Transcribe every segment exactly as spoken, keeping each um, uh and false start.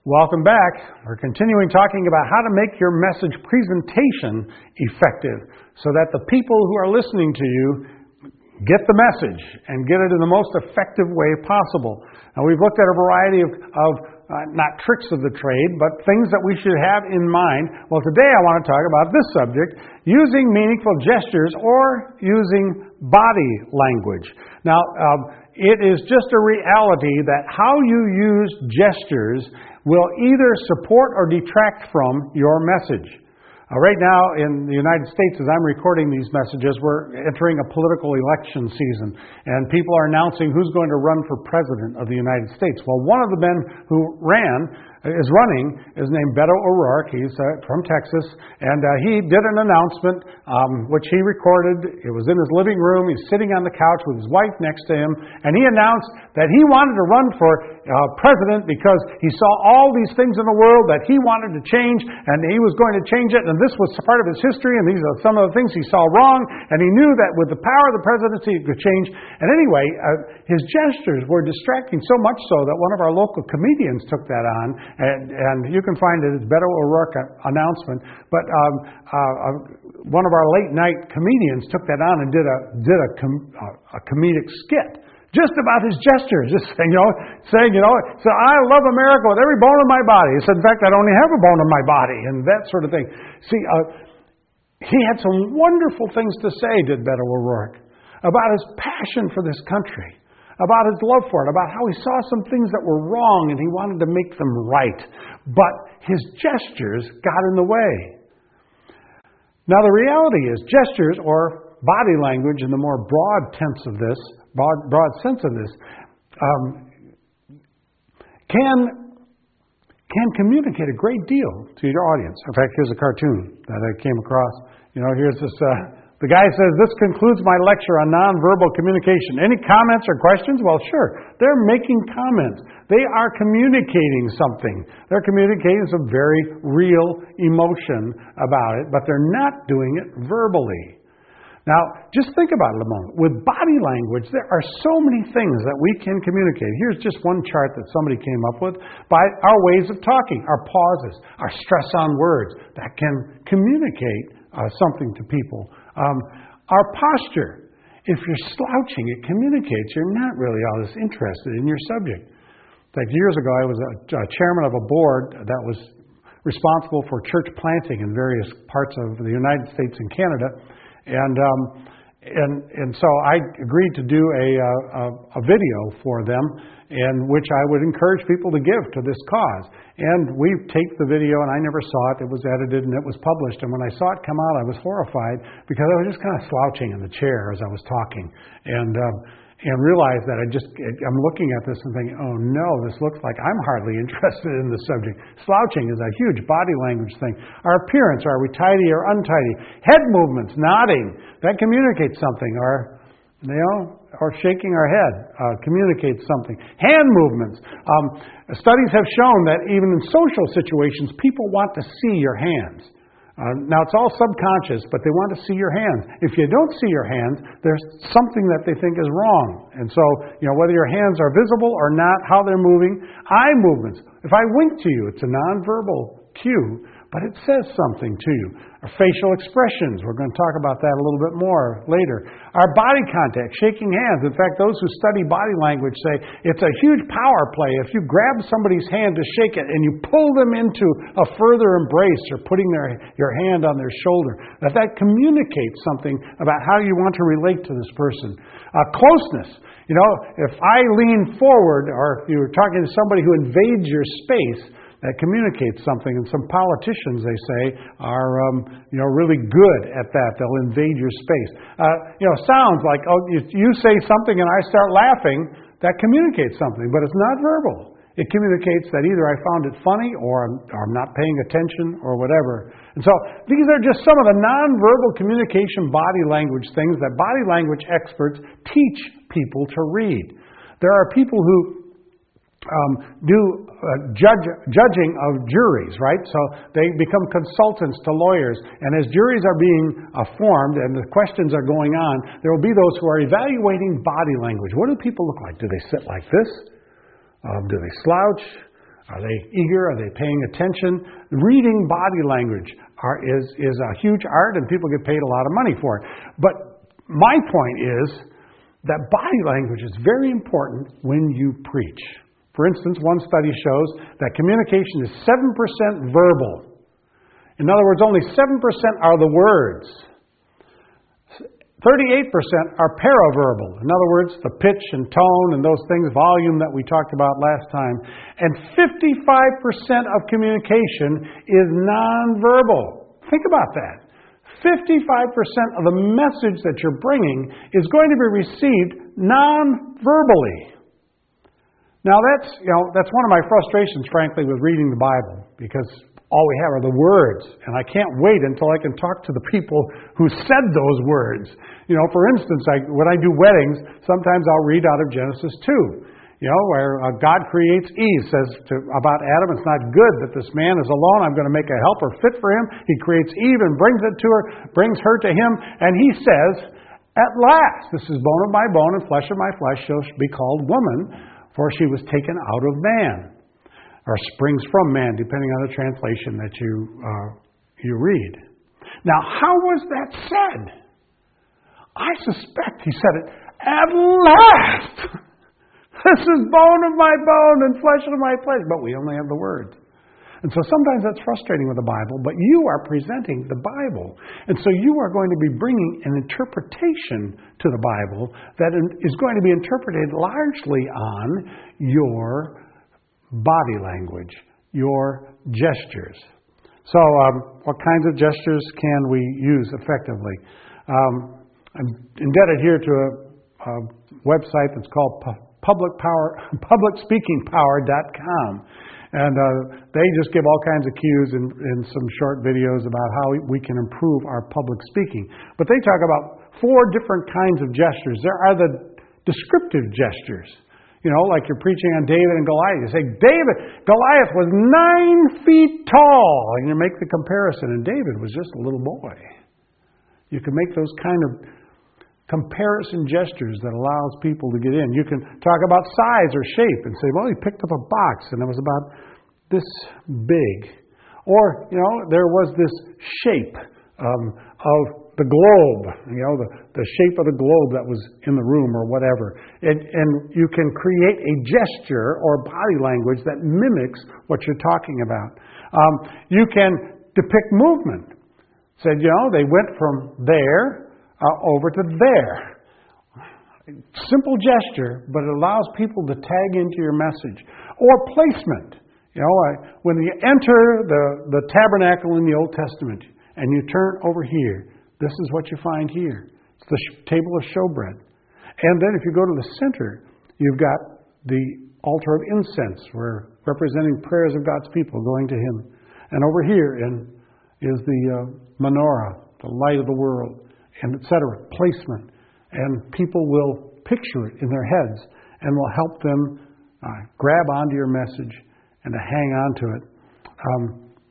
Welcome back. We're continuing talking about how to make your message presentation effective so that the people who are listening to you get the message and get it in the most effective way possible. Now, we've looked at a variety of, of uh, not tricks of the trade, but things that we should have in mind. Well, today I want to talk about this subject, using meaningful gestures or using body language. Now, um, it is just a reality that how you use gestures will either support or detract from your message. Uh, right now in the United States, as I'm recording these messages, we're entering a political election season, and people are announcing who's going to run for president of the United States. Well, one of the men who ran, is running, is named Beto O'Rourke. He's uh, from Texas, and uh, he did an announcement, um, which he recorded. It was in his living room. He's sitting on the couch with his wife next to him, and he announced that he wanted to run for uh, president because he saw all these things in the world that he wanted to change, and he was going to change it, and this was part of his history, and these are some of the things he saw wrong, and he knew that with the power of the presidency it could change. And anyway, uh, his gestures were distracting so much so that one of our local comedians took that on, and, and you can find it as Beto O'Rourke announcement, but um, uh, uh, one of our late night comedians took that on and did a did a, com- a comedic skit just about his gestures, just saying, you know, saying, you know, so I love America with every bone in my body. He said, in fact, I don't only have a bone in my body, and that sort of thing. See, uh, he had some wonderful things to say, did Beto O'Rourke, about his passion for this country, about his love for it, about how he saw some things that were wrong and he wanted to make them right. But his gestures got in the way. Now, the reality is gestures, or body language in the more broad tense of this, broad, broad sense of this, um, can, can communicate a great deal to your audience. In fact, here's a cartoon that I came across. You know, here's this, uh, the guy says, "This concludes my lecture on nonverbal communication. Any comments or questions?" Well, sure. They're making comments. They are communicating something. They're communicating some very real emotion about it, but they're not doing it verbally. Now, just think about it a moment. With body language, there are so many things that we can communicate. Here's just one chart that somebody came up with. By our ways of talking, our pauses, our stress on words, that can communicate uh, something to people. Um, our posture, if you're slouching, it communicates you're not really all this interested in your subject. In fact, years ago, I was a, a chairman of a board that was responsible for church planting in various parts of the United States and Canada. And um, and and so I agreed to do a, a a video for them, in which I would encourage people to give to this cause. And we taped the video, and I never saw it. It was edited and it was published. And when I saw it come out, I was horrified because I was just kind of slouching in the chair as I was talking, and um, and realized that I just I'm looking at this and thinking, oh no, this looks like I'm hardly interested in the subject. Slouching is a huge body language thing. Our appearance, are we tidy or untidy? Head movements, nodding, that communicates something. Or, you know, or shaking our head uh, communicates something. Hand movements. Um, studies have shown that even in social situations, people want to see your hands. Uh, now, it's all subconscious, but they want to see your hands. If you don't see your hands, there's something that they think is wrong. And so, you know, whether your hands are visible or not, how they're moving, eye movements. If I wink to you, it's a nonverbal cue, but it says something to you. Our facial expressions, we're going to talk about that a little bit more later. Our body contact, shaking hands. In fact, those who study body language say it's a huge power play if you grab somebody's hand to shake it and you pull them into a further embrace or putting their your hand on their shoulder. That that communicates something about how you want to relate to this person. Uh, closeness. You know, if I lean forward, or if you're talking to somebody who invades your space, that communicates something. And some politicians, they say, are um, you know really good at that. They'll invade your space. Uh, you know, sounds like, oh, you, you say something and I start laughing. That communicates something, but it's not verbal. It communicates that either I found it funny or I'm, or I'm not paying attention or whatever. And so these are just some of the nonverbal communication body language things that body language experts teach people to read. There are people who Um, do uh, judge, judging of juries, right? So they become consultants to lawyers. And as juries are being uh, formed and the questions are going on, there will be those who are evaluating body language. What do people look like? Do they sit like this? Um, do they slouch? Are they eager? Are they paying attention? Reading body language are, is, is a huge art, and people get paid a lot of money for it. But my point is that body language is very important when you preach. For instance, one study shows that communication is seven percent verbal. In other words, only seven percent are the words. thirty-eight percent are paraverbal. In other words, the pitch and tone and those things, volume that we talked about last time. And fifty-five percent of communication is nonverbal. Think about that. fifty-five percent of the message that you're bringing is going to be received non-verbally. Now that's, you know, that's one of my frustrations, frankly, with reading the Bible, because all we have are the words, and I can't wait until I can talk to the people who said those words. You know, for instance, I, when I do weddings, sometimes I'll read out of Genesis two, you know, where uh, God creates Eve, says to, about Adam, it's not good that this man is alone, I'm going to make a helper fit for him. He creates Eve and brings it to her, brings her to him, and he says, at last, this is bone of my bone and flesh of my flesh, shall be called woman, for she was taken out of man. Or springs from man, depending on the translation that you uh, you read. Now, how was that said? I suspect he said it, at last! This is bone of my bone and flesh of my flesh. But we only have the words. And so sometimes that's frustrating with the Bible, but you are presenting the Bible. And so you are going to be bringing an interpretation to the Bible that is going to be interpreted largely on your body language, your gestures. So um, what kinds of gestures can we use effectively? Um, I'm indebted here to a, a website that's called public power, public speaking power dot com. And uh, they just give all kinds of cues in, in some short videos about how we can improve our public speaking. But they talk about four different kinds of gestures. There are the descriptive gestures. You know, like you're preaching on David and Goliath. You say, David, Goliath was nine feet tall. And you make the comparison, and David was just a little boy. You can make those kind of comparison gestures that allows people to get in. You can talk about size or shape and say, well, he picked up a box and it was about this big. Or, you know, there was this shape um, of the globe, you know, the, the shape of the globe that was in the room or whatever. And, and you can create a gesture or body language that mimics what you're talking about. Um, you can depict movement. Said, you know, they went from there Uh, over to there. Simple gesture, but it allows people to tag into your message. Or placement. You know, I, when you enter the, the tabernacle in the Old Testament and you turn over here, this is what you find here. It's the sh- table of showbread. And then if you go to the center, you've got the altar of incense, where representing prayers of God's people going to Him. And over here in, is the uh, menorah, the light of the world, and et cetera, placement. And people will picture it in their heads and will help them uh, grab onto your message and to hang on to it. Um,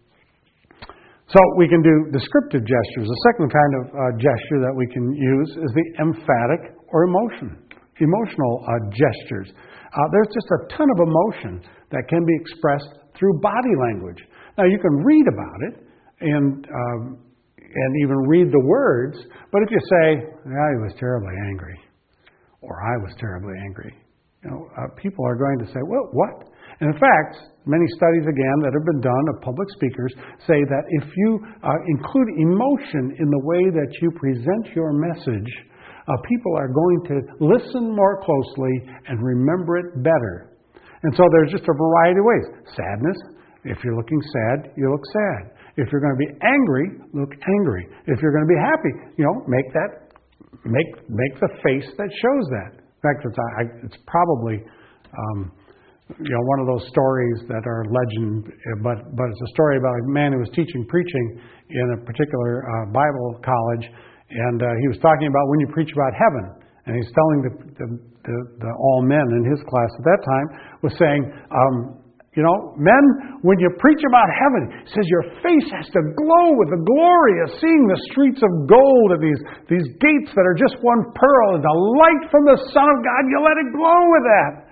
so we can do descriptive gestures. The second kind of uh, gesture that we can use is the emphatic or emotion, emotional uh, gestures. Uh, there's just a ton of emotion that can be expressed through body language. Now you can read about it and um, and even read the words, but if you say, yeah, he was terribly angry, or I was terribly angry, you know, uh, people are going to say, well, what? And in fact, many studies, again, that have been done of public speakers say that if you uh, include emotion in the way that you present your message, uh, people are going to listen more closely and remember it better. And so there's just a variety of ways. Sadness, if you're looking sad, you look sad. If you're going to be angry, look angry. If you're going to be happy, you know, make that, make make the face that shows that. In fact, it's, I, it's probably, um, you know, one of those stories that are legend, but but it's a story about a man who was teaching preaching in a particular uh, Bible college, and uh, he was talking about when you preach about heaven, and he's telling the the, the, the all men in his class at that time was saying. Um, You know, men, when you preach about heaven, it says your face has to glow with the glory of seeing the streets of gold and these, these gates that are just one pearl and the light from the Son of God. You let it glow with that.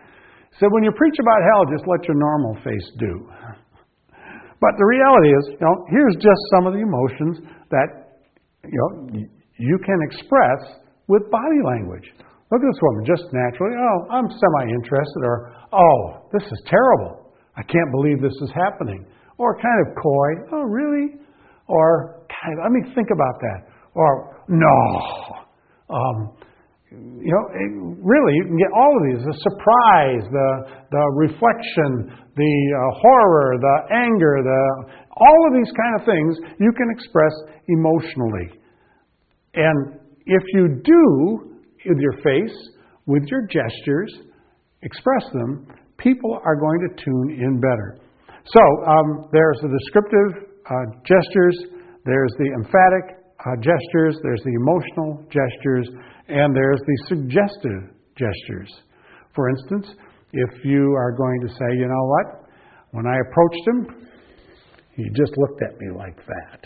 So when you preach about hell, just let your normal face do. But the reality is, you know, here's just some of the emotions that, you know, you can express with body language. Look at this woman, just naturally, oh, I'm semi-interested, or, oh, this is terrible. I can't believe this is happening. Or kind of coy, oh, really? Or, God, let me think about that. Or, no. Um, you know, it, really, you can get all of these. The surprise, the the reflection, the uh, horror, the anger, the all of these kind of things you can express emotionally. And if you do, with your face, with your gestures, express them, people are going to tune in better. So, um, there's the descriptive uh, gestures, there's the emphatic uh, gestures, there's the emotional gestures, and there's the suggestive gestures. For instance, if you are going to say, you know what, when I approached him, he just looked at me like that.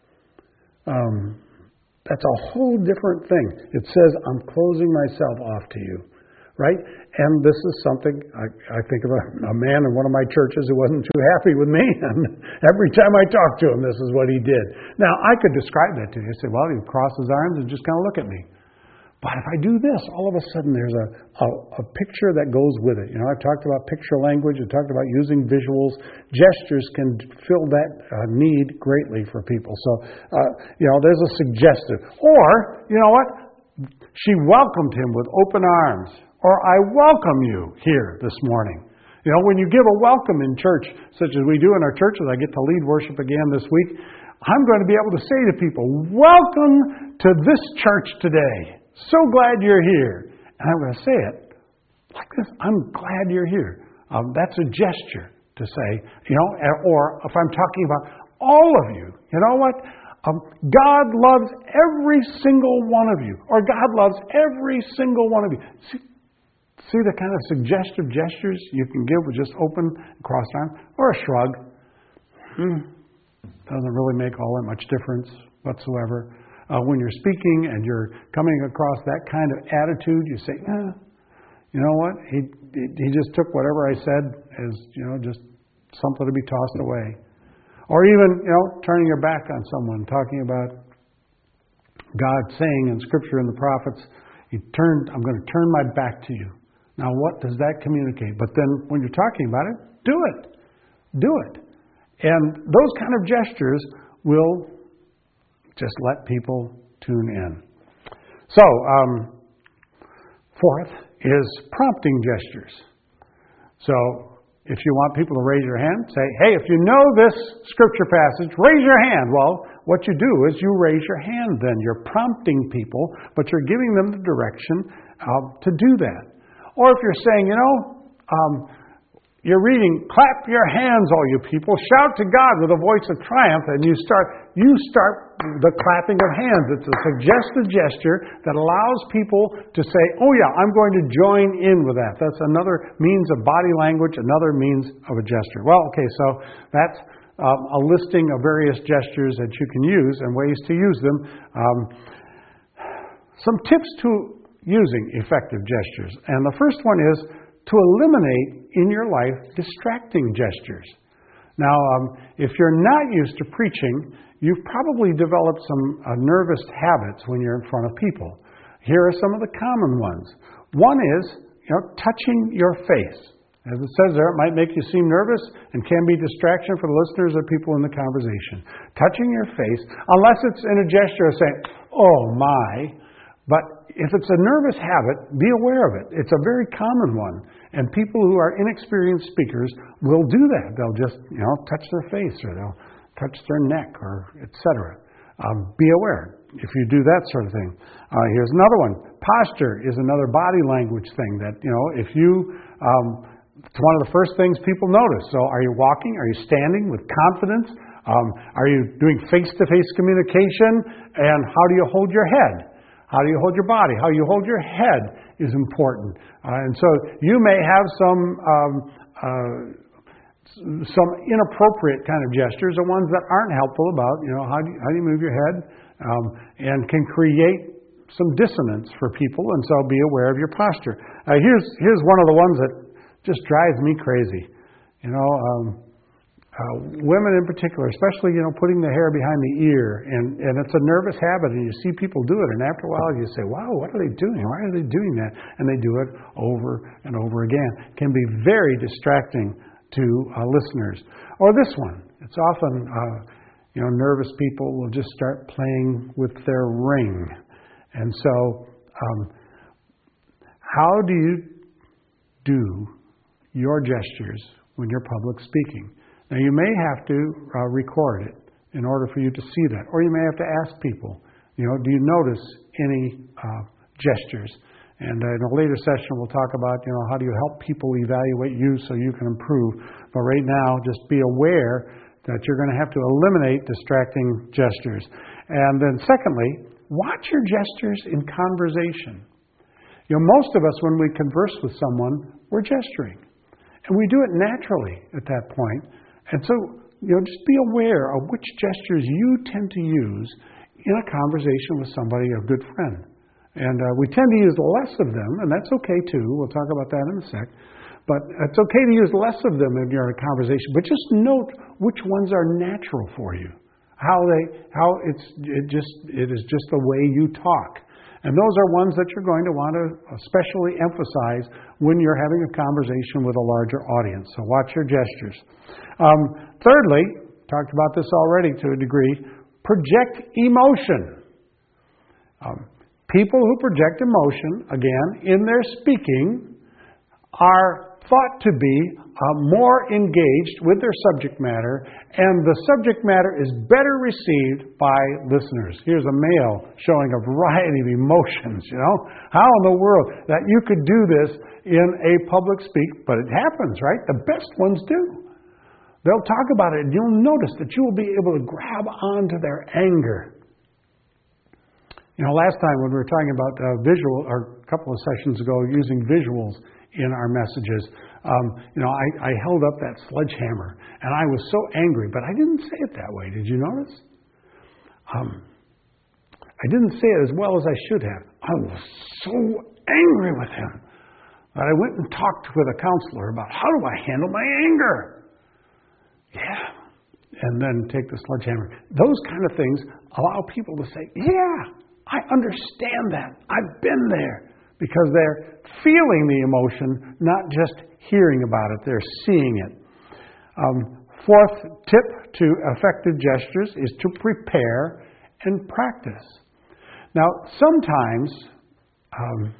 Um, that's a whole different thing. It says, I'm closing myself off to you, right? And this is something, I, I think of a, a man in one of my churches who wasn't too happy with me, and every time I talked to him, this is what he did. Now, I could describe that to you. I say, well, he would cross his arms and just kind of look at me. But if I do this, all of a sudden there's a, a, a picture that goes with it. You know, I've talked about picture language. I've talked about using visuals. Gestures can fill that uh, need greatly for people. So, uh, you know, there's a suggestive. Or, you know what? She welcomed him with open arms. Or, I welcome you here this morning. You know, when you give a welcome in church, such as we do in our churches, I get to lead worship again this week, I'm going to be able to say to people, welcome to this church today. So glad you're here. And I'm going to say it like this. I'm glad you're here. Um, that's a gesture to say, you know, or if I'm talking about all of you, you know what? Um, God loves every single one of you. Or God loves every single one of you. See, see the kind of suggestive gestures you can give with just open crossed arms? Or a shrug. Hmm. Doesn't really make all that much difference whatsoever. Uh, when you're speaking and you're coming across that kind of attitude, you say, eh, you know what? He he just took whatever I said as, you know, just something to be tossed away. Or even, you know, turning your back on someone, talking about God saying in Scripture and the prophets, He turned, I'm going to turn my back to you. Now, what does that communicate? But then when you're talking about it, do it. Do it. And those kind of gestures will just let people tune in. So, um, fourth is prompting gestures. So, if you want people to raise your hand, say, hey, if you know this scripture passage, raise your hand. Well, what you do is you raise your hand then. You're prompting people, but you're giving them the direction uh, to do that. Or if you're saying, you know, um, you're reading, clap your hands, all you people, shout to God with a voice of triumph, and you start you start the clapping of hands. It's a suggestive gesture that allows people to say, oh yeah, I'm going to join in with that. That's another means of body language, another means of a gesture. Well, okay, so that's um, a listing of various gestures that you can use and ways to use them. Um, some tips to using effective gestures. And the first one is to eliminate in your life distracting gestures. Now, um, if you're not used to preaching, you've probably developed some uh, nervous habits when you're in front of people. Here are some of the common ones. One is, you know, touching your face. As it says there, it might make you seem nervous and can be distraction for the listeners or people in the conversation. Touching your face, unless it's in a gesture of saying, oh my. But if it's a nervous habit, be aware of it. It's a very common one. And people who are inexperienced speakers will do that. They'll just, you know, touch their face, or they'll touch their neck, or et cetera. Um, be aware if you do that sort of thing. Uh, here's another one. Posture is another body language thing that, you know, if you, um, it's one of the first things people notice. So are you walking? Are you standing with confidence? Um, are you doing face-to-face communication? And how do you hold your head? How do you hold your body? How you hold your head is important. Uh, and so you may have some um, uh, some inappropriate kind of gestures, or ones that aren't helpful about, you know, how do you, how do you move your head, um, and can create some dissonance for people. And so be aware of your posture. Uh, here's here's one of the ones that just drives me crazy. You know, um, uh, women in particular, especially, you know, putting the hair behind the ear, and, and it's a nervous habit, and you see people do it, and after a while you say, wow, what are they doing? Why are they doing that? And they do it over and over again. It can be very distracting to uh, listeners. Or this one. It's often, uh, you know, nervous people will just start playing with their ring. And so, um, how do you do your gestures when you're public speaking? Now, you may have to uh, record it in order for you to see that. Or you may have to ask people, you know, do you notice any uh, gestures? And uh, in a later session, we'll talk about, you know, how do you help people evaluate you so you can improve. But right now, just be aware that you're going to have to eliminate distracting gestures. And then secondly, watch your gestures in conversation. You know, most of us, when we converse with someone, we're gesturing. And we do it naturally at that point. And so, you know, just be aware of which gestures you tend to use in a conversation with somebody, a good friend. And uh, we tend to use less of them, and that's okay too. We'll talk about that in a sec. But it's okay to use less of them if you're in a conversation. But just note which ones are natural for you. How they, how it's, it just, it is just the way you talk. And those are ones that you're going to want to especially emphasize when you're having a conversation with a larger audience. So watch your gestures. Um, thirdly, talked about this already to a degree, project emotion. Um, people who project emotion, again, in their speaking, are thought to be uh, more engaged with their subject matter, and the subject matter is better received by listeners. Here's a male showing a variety of emotions, you know. How in the world that you could do this in a public speak, but it happens, right? The best ones do. They'll talk about it, and you'll notice that you will be able to grab onto their anger. You know, last time when we were talking about uh, visual, or a couple of sessions ago, using visuals in our messages, um, you know, I, I held up that sledgehammer, and I was so angry, but I didn't say it that way. Did you notice? Um, I didn't say it as well as I should have. I was so angry with him that I went and talked with a counselor about how do I handle my anger. Yeah. And then take the sledgehammer. Those kind of things allow people to say, yeah, I understand that. I've been there. Because they're feeling the emotion, not just hearing about it, they're seeing it. Um, fourth tip to effective gestures is to prepare and practice. Now, sometimes um,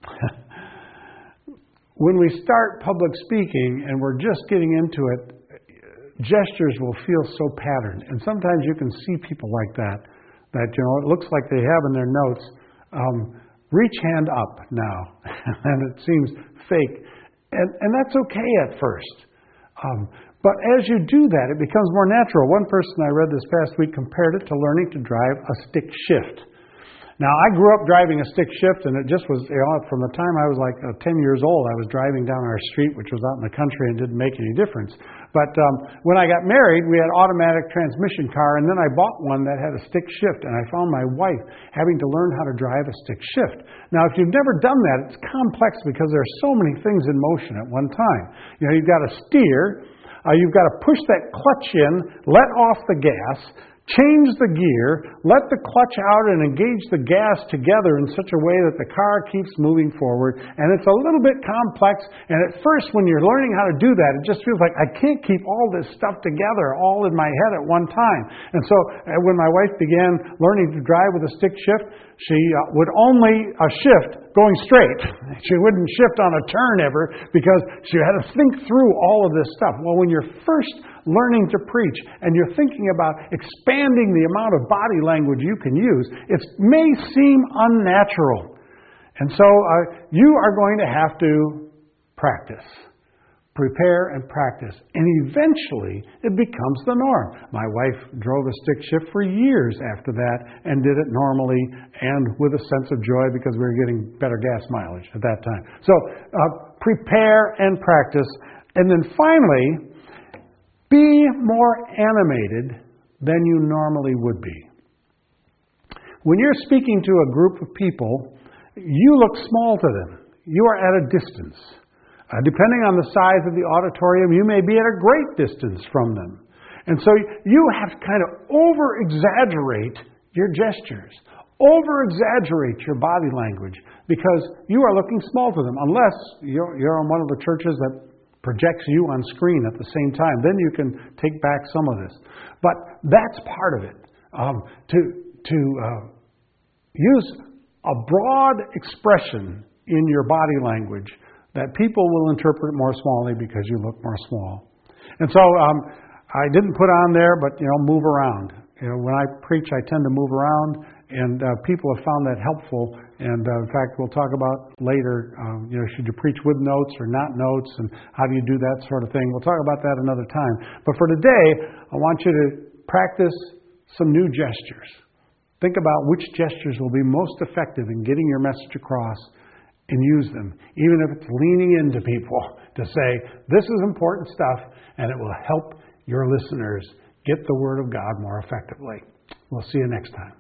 when we start public speaking and we're just getting into it, gestures will feel so patterned. And sometimes you can see people like that, that, you know, it looks like they have in their notes, um, reach hand up now, and it seems fake. And, and that's okay at first. Um, but as you do that, it becomes more natural. One person I read this past week compared it to learning to drive a stick shift. Now, I grew up driving a stick shift, and it just was, you know, from the time I was like uh, ten years old, I was driving down our street, which was out in the country, and didn't make any difference. But um, when I got married, we had automatic transmission car, and then I bought one that had a stick shift, and I found my wife having to learn how to drive a stick shift. Now, if you've never done that, it's complex because there are so many things in motion at one time. You know, you've got to steer, uh, you've got to push that clutch in, let off the gas, change the gear, let the clutch out and engage the gas together in such a way that the car keeps moving forward. And it's a little bit complex. And at first, when you're learning how to do that, it just feels like I can't keep all this stuff together all in my head at one time. And so uh, when my wife began learning to drive with a stick shift, she uh, would only uh, shift going straight. She wouldn't shift on a turn ever because she had to think through all of this stuff. Well, when you're first learning to preach and you're thinking about expanding the amount of body language you can use, it may seem unnatural. And so uh, you are going to have to practice. Prepare and practice. And eventually, it becomes the norm. My wife drove a stick shift for years after that and did it normally and with a sense of joy because we were getting better gas mileage at that time. So, uh, prepare and practice. And then finally, be more animated than you normally would be. When you're speaking to a group of people, you look small to them. You are at a distance. Uh, depending on the size of the auditorium, you may be at a great distance from them. And so you have to kind of over-exaggerate your gestures, over-exaggerate your body language, because you are looking small to them, unless you're, you're on one of the churches that projects you on screen at the same time. Then you can take back some of this. But that's part of it. Um, to to uh, use a broad expression in your body language that people will interpret more smallly because you look more small. And so um, I didn't put on there, but, you know, move around. You know, when I preach, I tend to move around, and uh, people have found that helpful. And uh, in fact, we'll talk about later, um, you know, should you preach with notes or not notes, and how do you do that sort of thing. We'll talk about that another time. But for today, I want you to practice some new gestures. Think about which gestures will be most effective in getting your message across, and use them, even if it's leaning into people to say, this is important stuff, and it will help your listeners get the Word of God more effectively. We'll see you next time.